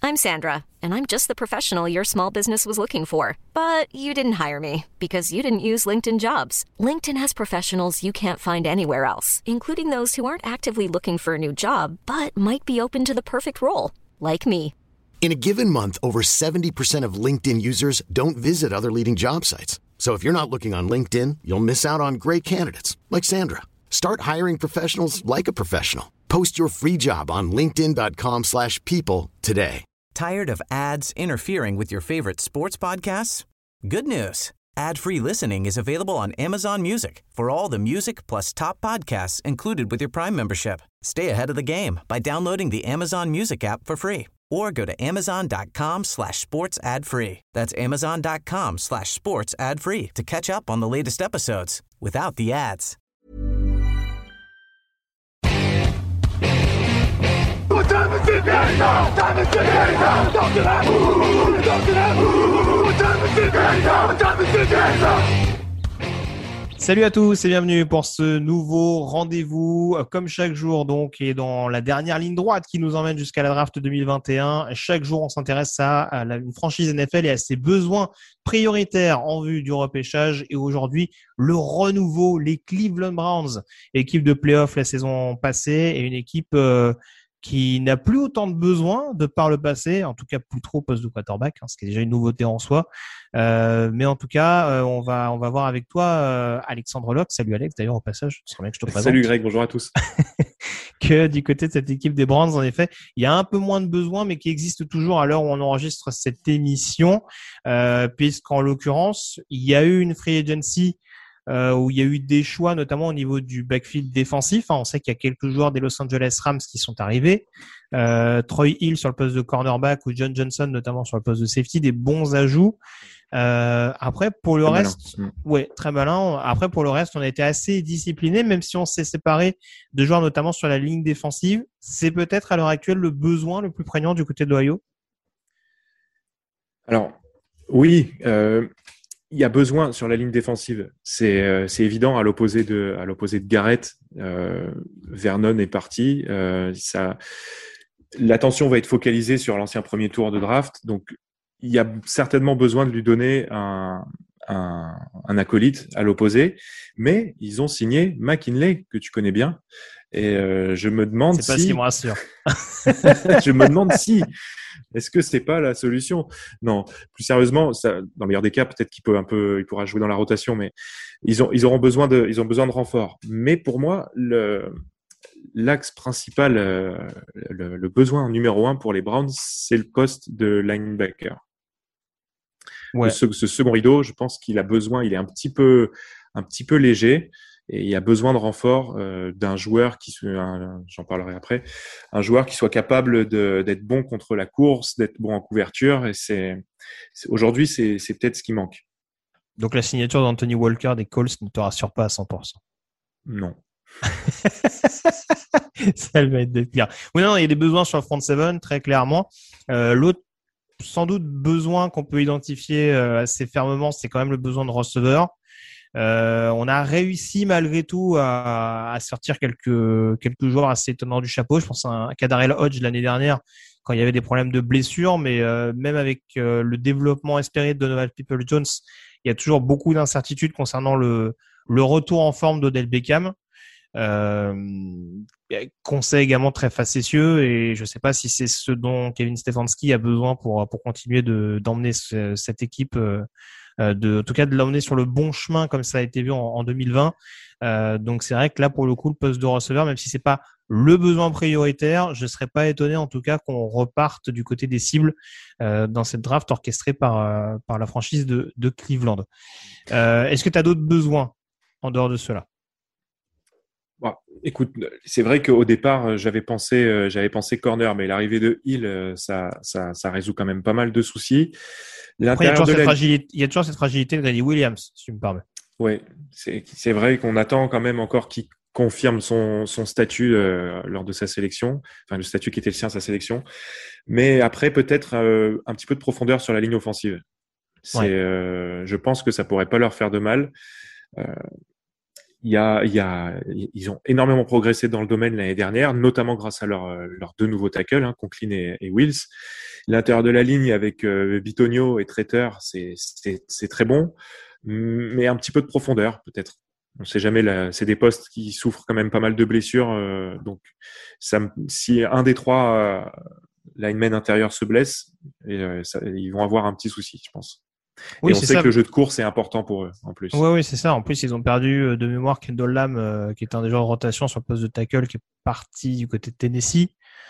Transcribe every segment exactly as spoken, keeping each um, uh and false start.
I'm Sandra, and I'm just the professional your small business was looking for. But you didn't hire me because you didn't use LinkedIn Jobs. LinkedIn has professionals you can't find anywhere else, including those who aren't actively looking for a new job, but might be open to the perfect role, like me. In a given month, over seventy percent of LinkedIn users don't visit other leading job sites. So if you're not looking on LinkedIn, you'll miss out on great candidates like Sandra. Start hiring professionals like a professional. Post your free job on linkedin.com slash people today. Tired of ads interfering with your favorite sports podcasts? Good news. Ad-free listening is available on Amazon Music for all the music plus top podcasts included with your Prime membership. Stay ahead of the game by downloading the Amazon Music app for free or go to amazon.com slash sports ad free. That's amazon.com slash sports ad free to catch up on the latest episodes without the ads. Salut à tous et bienvenue pour ce nouveau rendez-vous, comme chaque jour donc, et dans la dernière ligne droite qui nous emmène jusqu'à la draft deux mille vingt et un. Chaque jour, on s'intéresse à, à la, une franchise N F L et à ses besoins prioritaires en vue du repêchage. Et aujourd'hui, le renouveau, les Cleveland Browns, équipe de playoff la saison passée et une équipe euh, qui n'a plus autant de besoins de par le passé, en tout cas plus trop au poste de quarterback, hein, ce qui est déjà une nouveauté en soi. Euh, mais en tout cas, euh, on va on va voir avec toi euh, Alexandre Locke. Salut Alex, d'ailleurs au passage, ce serait bien que je te présente. Salut Greg, bonjour à tous. Que du côté de cette équipe des Browns, en effet, il y a un peu moins de besoins, mais qui existe toujours à l'heure où on enregistre cette émission, euh, puisqu'en l'occurrence, il y a eu une free agency Euh, où il y a eu des choix, notamment au niveau du backfield défensif. Hein, on sait qu'il y a quelques joueurs des Los Angeles Rams qui sont arrivés. Euh, Troy Hill sur le poste de cornerback ou John Johnson notamment sur le poste de safety, des bons ajouts. Euh, après, pour le très reste, malin. ouais, très malin. Après, pour le reste, on a été assez discipliné, même si on s'est séparé de joueurs notamment sur la ligne défensive. C'est peut-être à l'heure actuelle le besoin le plus prégnant du côté de l'Ohio. Alors, oui, euh, il y a besoin sur la ligne défensive. C'est, euh, c'est évident à l'opposé de, à l'opposé de Garrett. Euh, Vernon est parti. Euh, ça, l'attention va être focalisée sur l'ancien premier tour de draft. Donc, il y a certainement besoin de lui donner un, un, un acolyte à l'opposé. Mais ils ont signé McKinley, que tu connais bien. Et euh, je me demande c'est si. pas ce qui me rassure. je me demande si. Est-ce que c'est pas la solution? Non, plus sérieusement, ça, dans le meilleur des cas, peut-être qu'il peut un peu, il pourra jouer dans la rotation, mais ils ont, ils auront besoin de, ils ont besoin de renfort. Mais pour moi, le, l'axe principal, euh, le, le besoin numéro un pour les Browns, c'est le poste de linebacker. Ouais. Ce, ce second rideau, je pense qu'il a besoin, il est un petit peu, un petit peu léger. Et il y a besoin de renfort euh, d'un joueur qui, un, j'en parlerai après, un joueur qui soit capable de, d'être bon contre la course, d'être bon en couverture. Et c'est, c'est aujourd'hui, c'est, c'est peut-être ce qui manque. Donc la signature d'Anthony Walker des Colts ne te rassure pas à cent pour cent. Non. Ça va être pire. Oui, non, il y a des besoins sur le front seven, très clairement. Euh, l'autre, sans doute, besoin qu'on peut identifier euh, assez fermement, c'est quand même le besoin de receveur. Euh, on a réussi malgré tout à, à sortir quelques quelques joueurs assez étonnants du chapeau. Je pense à un Kadarel Hodge l'année dernière quand il y avait des problèmes de blessures, mais euh, même avec euh, le développement espéré de Donovan Peoples-Jones, il y a toujours beaucoup d'incertitudes concernant le le retour en forme d'Odell Beckham. Euh, conseil également très facétieux et je sais pas si c'est ce dont Kevin Stefanski a besoin pour pour continuer de d'emmener ce, cette équipe. Euh, De, en tout cas de l'emmener sur le bon chemin comme ça a été vu en, en deux mille vingt. Euh, donc c'est vrai que là pour le coup le poste de receveur, même si c'est pas le besoin prioritaire, je serais pas étonné en tout cas qu'on reparte du côté des cibles euh, dans cette draft orchestrée par euh, par la franchise de, de Cleveland. Euh, est-ce que tu as d'autres besoins en dehors de cela? Bon, écoute, c'est vrai qu'au départ j'avais pensé euh, j'avais pensé corner, mais l'arrivée de Hill, euh, ça ça ça résout quand même pas mal de soucis. Après, il y a toujours de cette la... fragilité, il y a toujours cette fragilité de Grady Williams, si tu me permets. Oui, c'est, c'est vrai qu'on attend quand même encore qu'il confirme son, son statut euh, lors de sa sélection, enfin le statut qui était le sien à sa sélection. Mais après, peut-être euh, un petit peu de profondeur sur la ligne offensive. C'est, Ouais. euh, je pense que ça pourrait pas leur faire de mal. Euh, il y a, il y a, ils ont énormément progressé dans le domaine l'année dernière, notamment grâce à leurs leurs deux nouveaux tackles, hein, Conklin et, et Wills. L'intérieur de la ligne avec euh, Bitonio et Traiteur, c'est, c'est, c'est très bon, mais un petit peu de profondeur peut-être. On ne sait jamais. Là, c'est des postes qui souffrent quand même pas mal de blessures, euh, donc ça, si un des trois euh, linemen intérieurs se blesse, et, euh, ça, ils vont avoir un petit souci, je pense. Oui, et on c'est sait ça. que le jeu de course est important pour eux, en plus. Oui, oui, c'est ça. En plus, ils ont perdu euh, de mémoire Kendall Lamb, euh, qui est un des joueurs de rotation sur le poste de tackle, qui est parti du côté de Tennessee.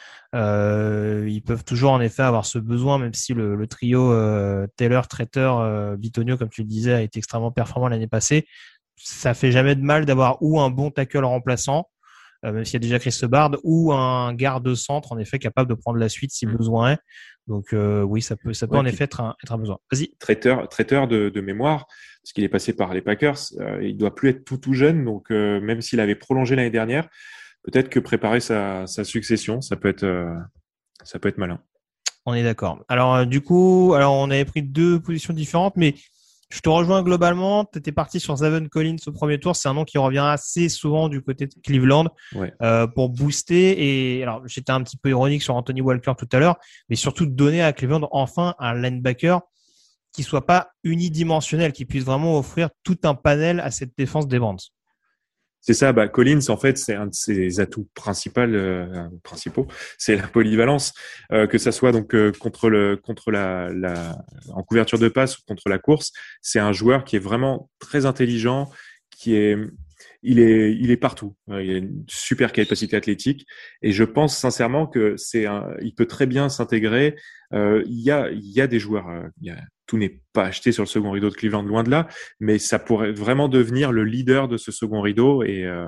Euh, ils peuvent toujours, en effet, avoir ce besoin, même si le, le trio euh, Taylor, Traiteur, euh, Bitonio, comme tu le disais, a été extrêmement performant l'année passée. Ça fait jamais de mal d'avoir ou un bon tackle remplaçant, euh, même s'il y a déjà Chris Bard, ou un garde centre, en effet, capable de prendre la suite si mmh. besoin est. Donc euh, oui, ça peut, ça peut ouais, en effet être un, être un besoin. Vas-y. Traiteur, traiteur de, de mémoire, parce qu'il est passé par les Packers, euh, il doit plus être tout tout jeune, donc euh, même s'il avait prolongé l'année dernière, peut-être que préparer sa, sa succession, ça peut être, euh, ça peut être malin. On est d'accord. Alors euh, du coup, alors on avait pris deux positions différentes, mais je te rejoins globalement. Tu étais parti sur Zaven Collins au premier tour. C'est un nom qui revient assez souvent du côté de Cleveland ouais. euh, pour booster. Et alors, j'étais un petit peu ironique sur Anthony Walker tout à l'heure, mais surtout de donner à Cleveland enfin un linebacker qui soit pas unidimensionnel, qui puisse vraiment offrir tout un panel à cette défense des Browns. C'est ça, bah Collins en fait c'est un de ses atouts principaux, euh, principaux, c'est la polyvalence, euh, que ça soit donc euh, contre le contre la, la en couverture de passe ou contre la course, c'est un joueur qui est vraiment très intelligent, qui est il est il est partout, il a une super capacité athlétique et je pense sincèrement que c'est un, il peut très bien s'intégrer. Euh, il y a il y a des joueurs, euh, il y a tout n'est pas acheté sur le second rideau de Cleveland, loin de là, mais ça pourrait vraiment devenir le leader de ce second rideau et, euh,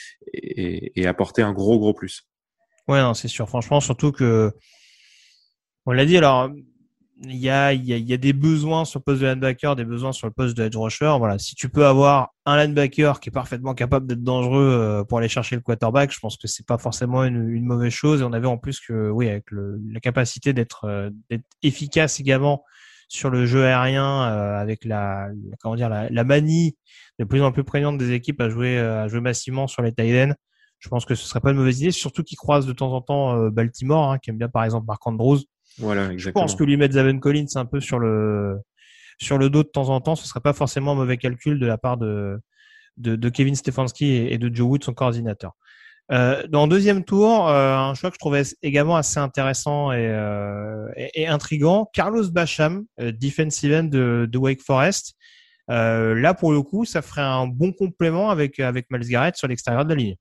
et, et apporter un gros, gros plus. Ouais, non, c'est sûr. Franchement, surtout que, on l'a dit, alors, il y a, il y a, il y a des besoins sur le poste de linebacker, des besoins sur le poste de edge rusher. Voilà. Si tu peux avoir un linebacker qui est parfaitement capable d'être dangereux pour aller chercher le quarterback, je pense que c'est pas forcément une, une mauvaise chose. Et on avait en plus que, oui, avec le, la capacité d'être, d'être efficace également sur le jeu aérien, euh, avec la, la comment dire la, la manie de plus en plus prégnante des équipes à jouer à jouer massivement sur les tight ends. Je pense que ce serait pas une mauvaise idée, surtout qu'ils croisent de temps en temps euh, Baltimore, hein, qui aime bien par exemple Mark Andrews. Voilà, exactement. Je pense que lui mettre Zaven Collins un peu sur le sur le dos de temps en temps, ce serait pas forcément un mauvais calcul de la part de de, de Kevin Stefanski et, et de Joe Wood, son coordinateur. Euh, dans le deuxième tour, euh, un choix que je trouvais également assez intéressant et, euh, et, et intriguant, Carlos Basham, euh, defensive end de, de Wake Forest. Euh, là, pour le coup, ça ferait un bon complément avec avec Myles Garrett sur l'extérieur de la ligne.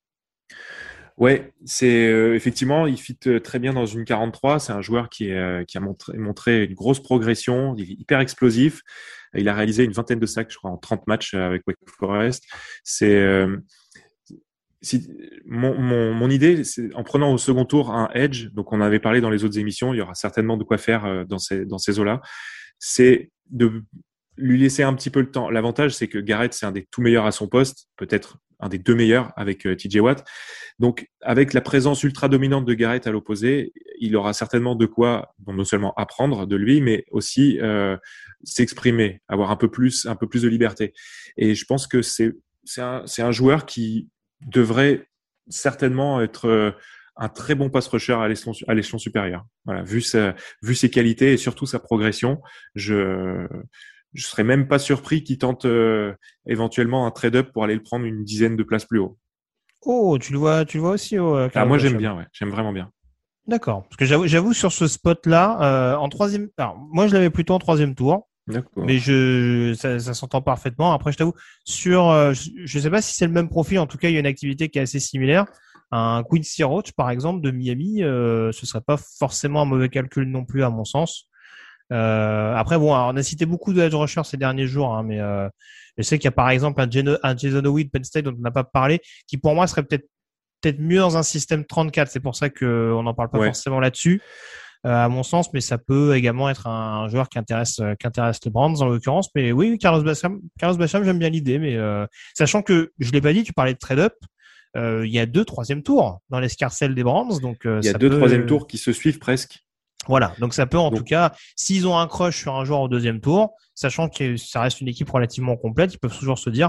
Ouais, c'est euh, effectivement, il fit très bien dans une quarante-trois. C'est un joueur qui est euh, qui a montré, montré une grosse progression, il est hyper explosif. Il a réalisé une vingtaine de sacs, je crois, en trente matchs avec Wake Forest. C'est euh, Si, mon, mon, mon idée, c'est en prenant au second tour un edge, donc on avait parlé dans les autres émissions, il y aura certainement de quoi faire dans ces, dans ces eaux-là, c'est de lui laisser un petit peu le temps. L'avantage, c'est que Garrett, c'est un des tout meilleurs à son poste, peut-être un des deux meilleurs avec euh, T J Watt. Donc, avec la présence ultra dominante de Garrett à l'opposé, il aura certainement de quoi, bon, non seulement apprendre de lui, mais aussi euh, s'exprimer, avoir un peu plus, un peu plus de liberté. Et je pense que c'est, c'est un, c'est un joueur qui devrait certainement être euh, un très bon pass rusher à l'échelon, à l'échelon supérieur. Voilà, vu sa, vu ses qualités et surtout sa progression, je je serais même pas surpris qu'il tente euh, éventuellement un trade-up pour aller le prendre une dizaine de places plus haut. Oh, tu le vois, tu le vois aussi. Oh, ah, moi j'aime bien, ouais, j'aime vraiment bien. D'accord, parce que j'avoue, j'avoue sur ce spot-là, euh, en troisième, alors moi je l'avais plutôt en troisième tour. D'accord. Mais je, ça, ça s'entend parfaitement. Après, je t'avoue, sur, euh, je ne sais pas si c'est le même profil. En tout cas, il y a une activité qui est assez similaire. Un Quincy Roach, par exemple, de Miami, euh, ce serait pas forcément un mauvais calcul non plus, à mon sens. Euh, après, bon, alors, on a cité beaucoup de edge rushers ces derniers jours, hein, mais euh, je sais qu'il y a par exemple un, Geno, un Jason Howard Penn State dont on n'a pas parlé, qui pour moi serait peut-être peut-être mieux dans un système trente-quatre. C'est pour ça que on n'en parle pas ouais. forcément là-dessus. Euh, à mon sens, mais ça peut également être un, un joueur qui intéresse, euh, qui intéresse les Browns en l'occurrence. Mais oui, Carlos Basham, Carlos Basham, j'aime bien l'idée, mais euh, sachant que je l'ai pas dit, tu parlais de trade-up, euh, il y a deux troisième tours dans l'escarcelle des Browns, donc euh, il y a ça deux peut... troisième tours qui se suivent presque. Voilà, donc ça peut en donc... tout cas, s'ils ont un crush sur un joueur au deuxième tour, sachant que ça reste une équipe relativement complète, ils peuvent toujours se dire,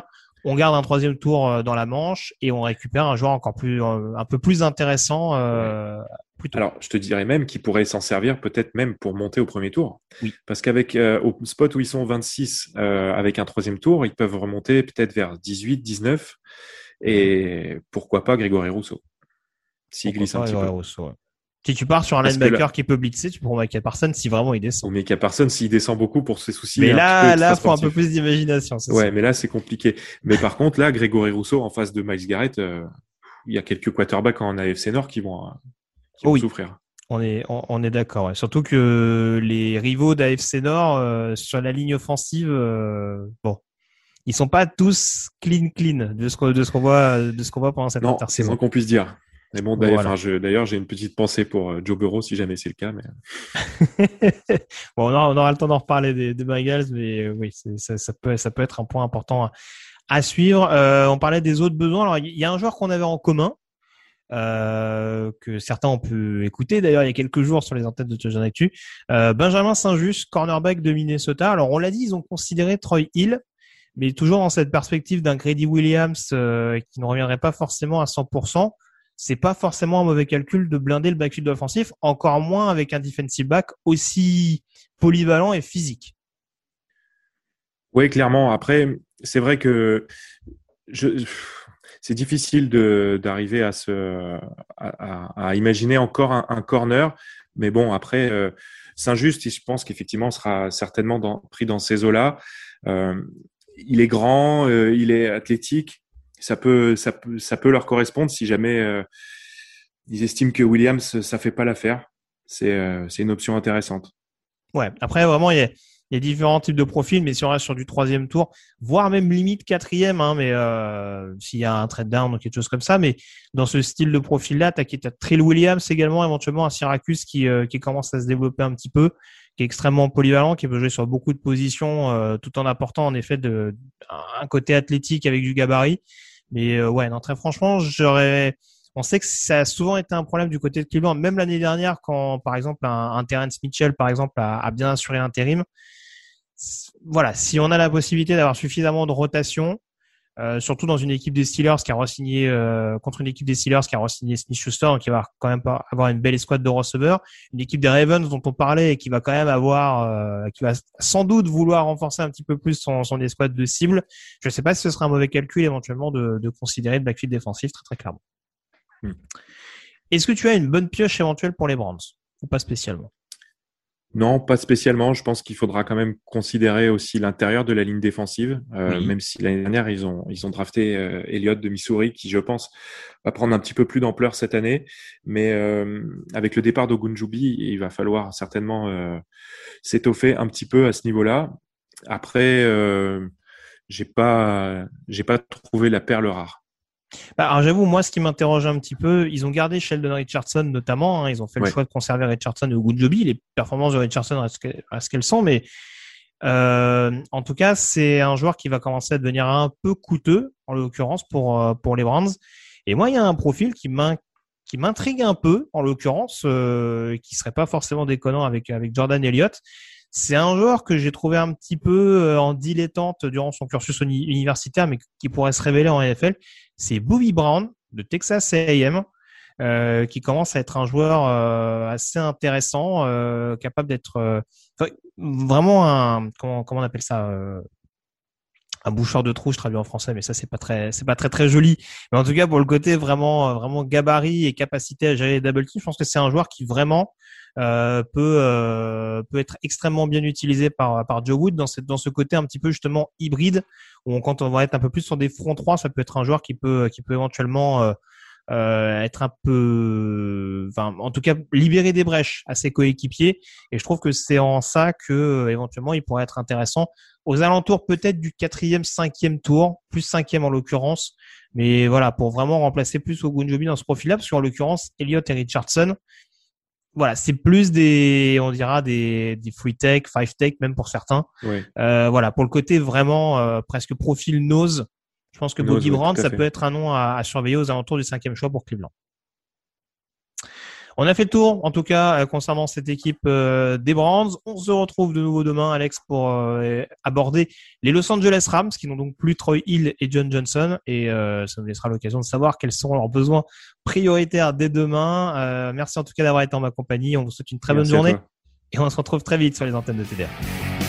on garde un troisième tour dans la manche et on récupère un joueur encore plus, un peu plus intéressant. Euh, ouais. plus tôt. Alors, je te dirais même qu'il pourrait s'en servir peut-être même pour monter au premier tour. Oui. Parce qu'avec euh, au spot où ils sont vingt-six, euh, avec un troisième tour, ils peuvent remonter peut-être vers dix-huit, dix-neuf. Et pourquoi pas Grégory Rousseau s'il glisse un petit peu. Rousseau, ouais. Si tu pars sur un Parce linebacker là, qui peut blitzer, tu peux prendre Micah Parsons si vraiment il descend. Ou Micah Parsons s'il descend beaucoup pour ses soucis. Mais un là, petit peu là, faut un peu plus d'imagination. C'est ouais, ça. mais là, c'est compliqué. Mais par contre, là, Grégory Rousseau en face de Myles Garrett, euh, il y a quelques quarterbacks en A F C Nord qui vont, euh, qui oh vont oui. souffrir. On est, on, on est d'accord. Ouais. Surtout que les rivaux d'A F C Nord euh, sur la ligne offensive, euh, bon, ils sont pas tous clean clean de ce qu'on, de ce qu'on voit, de ce qu'on voit pendant cette non, intersaison. c'est moins qu'on puisse dire. Mais bon, d'ailleurs, voilà. je, d'ailleurs, j'ai une petite pensée pour euh, Joe Burrow si jamais c'est le cas. Mais... bon, on aura, on aura le temps d'en reparler des, des Bengals, mais euh, oui, c'est, ça, ça peut, ça peut être un point important à, à suivre. Euh, on parlait des autres besoins. Alors, il y a un joueur qu'on avait en commun. Euh, que certains ont pu écouter d'ailleurs il y a quelques jours sur les antennes de Touchdown Actu. Euh, Benjamin Saint-Just, cornerback de Minnesota. Alors on l'a dit, ils ont considéré Troy Hill, mais toujours dans cette perspective d'un Grady Williams euh, qui ne reviendrait pas forcément à cent pour cent. C'est pas forcément un mauvais calcul de blinder le backfield offensif, encore moins avec un defensive back aussi polyvalent et physique. Oui, clairement. Après, c'est vrai que je... c'est difficile de, d'arriver à se, à, à imaginer encore un, un corner. Mais bon, après, euh, Saint-Just, je pense qu'effectivement, sera certainement dans, pris dans ces eaux-là. Euh, il est grand, euh, il est athlétique. Ça peut, ça peut, ça peut leur correspondre si jamais euh, ils estiment que Williams, ça fait pas l'affaire. C'est, euh, c'est une option intéressante. Ouais. Après, vraiment, il y a, il y a différents types de profils, mais si on reste sur du troisième tour, voire même limite quatrième, hein, mais euh, s'il y a un trade down ou quelque chose comme ça, mais dans ce style de profil-là, t'as, t'as Trill Williams également, éventuellement à Syracuse qui, euh, qui commence à se développer un petit peu, qui est extrêmement polyvalent, qui peut jouer sur beaucoup de positions, euh, tout en apportant en effet de, un côté athlétique avec du gabarit. Mais euh, ouais, non, très franchement, j'aurais. On sait que ça a souvent été un problème du côté de Cleveland, même l'année dernière, quand par exemple un, un Terrence Mitchell, par exemple, a, a bien assuré l'intérim. Voilà, si on a la possibilité d'avoir suffisamment de rotation, euh, surtout dans une équipe des Steelers qui a re-signé euh, contre une équipe des Steelers qui a re-signé Smith-Schuster, donc qui va quand même pas avoir une belle escouade de receveurs, une équipe des Ravens dont on parlait et qui va quand même avoir, euh, qui va sans doute vouloir renforcer un petit peu plus son, son escouade de cible. Je ne sais pas si ce sera un mauvais calcul éventuellement de, de considérer le backfield défensif très très clairement. Hmm. Est-ce que tu as une bonne pioche éventuelle pour les Browns ou pas spécialement? Non, pas spécialement. Je pense qu'il faudra quand même considérer aussi l'intérieur de la ligne défensive, euh, oui. Même si l'année dernière ils ont ils ont drafté euh, Elliott de Missouri, qui je pense va prendre un petit peu plus d'ampleur cette année. Mais euh, avec le départ d'Ogunjobi, il va falloir certainement euh, s'étoffer un petit peu à ce niveau-là. Après, euh, j'ai pas j'ai pas trouvé la perle rare. Bah, alors j'avoue, moi, ce qui m'interroge un petit peu, ils ont gardé Sheldon Richardson notamment, hein, ils ont fait ouais. le choix de conserver Richardson et Ogunjobi. Les performances de Richardson restent ce qu'elles sont, mais euh, en tout cas, c'est un joueur qui va commencer à devenir un peu coûteux, en l'occurrence pour pour les Browns. Et moi, il y a un profil qui m'in- qui m'intrigue un peu, en l'occurrence, euh, qui serait pas forcément déconnant avec avec Jordan Elliott. C'est un joueur que j'ai trouvé un petit peu en dilettante durant son cursus universitaire, mais qui pourrait se révéler en N F L. C'est Bobby Brown de Texas A and M, euh, qui commence à être un joueur euh, assez intéressant, euh, capable d'être euh, vraiment un comment comment on appelle ça euh, un boucheur de trou, je traduis en français, mais ça c'est pas très c'est pas très très joli. Mais en tout cas pour le côté vraiment vraiment gabarit et capacité à gérer les double teams, je pense que c'est un joueur qui vraiment Euh, peut euh, peut être extrêmement bien utilisé par par Joe Wood dans cette dans ce côté un petit peu justement hybride où on, quand on va être un peu plus sur des fronts trois, ça peut être un joueur qui peut qui peut éventuellement euh, euh, être un peu enfin en tout cas libérer des brèches à ses coéquipiers, et je trouve que c'est en ça que euh, éventuellement il pourrait être intéressant aux alentours peut-être du quatrième cinquième tour, plus cinquième en l'occurrence, mais voilà, pour vraiment remplacer plus Ogunjobi dans ce profil-là, parce qu'en l'occurrence Elliott et Richardson, voilà, c'est plus des, on dira des, des free tech, five tech même pour certains. Oui. Euh, voilà, pour le côté vraiment euh, presque profil nose, je pense que Bobby Brown, oui, ça fait. peut être un nom à, à surveiller aux alentours du cinquième choix pour Cleveland. On a fait le tour, en tout cas, euh, concernant cette équipe euh, des Browns. On se retrouve de nouveau demain, Alex, pour euh, aborder les Los Angeles Rams, qui n'ont donc plus Troy Hill et John Johnson. Et euh, ça nous laissera l'occasion de savoir quels seront leurs besoins prioritaires dès demain. Euh, merci en tout cas d'avoir été en ma compagnie. On vous souhaite une très Merci bonne journée. Et on se retrouve très vite sur les antennes de T D R.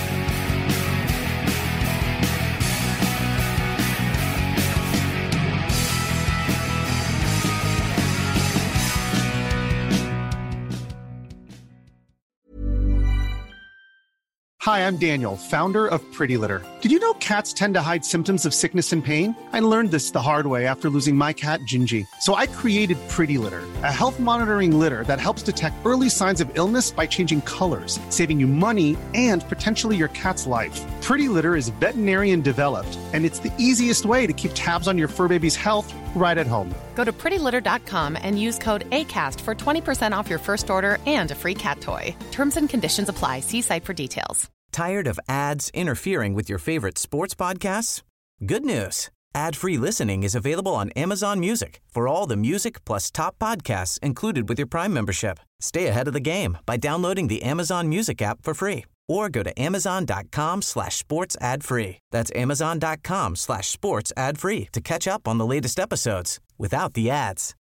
Hi, I'm Daniel, founder of Pretty Litter. Did you know cats tend to hide symptoms of sickness and pain? I learned this the hard way after losing my cat, Gingy. So I created Pretty Litter, a health monitoring litter that helps detect early signs of illness by changing colors, saving you money and potentially your cat's life. Pretty Litter is veterinarian developed, and it's the easiest way to keep tabs on your fur baby's health right at home. Go to pretty litter dot com and use code ACAST for twenty percent off your first order and a free cat toy. Terms and conditions apply. See site for details. Tired of ads interfering with your favorite sports podcasts? Good news. Ad-free listening is available on Amazon Music for all the music plus top podcasts included with your Prime membership. Stay ahead of the game by downloading the Amazon Music app for free or go to amazon.com slash sports ad free. That's amazon.com slash sports ad free to catch up on the latest episodes without the ads.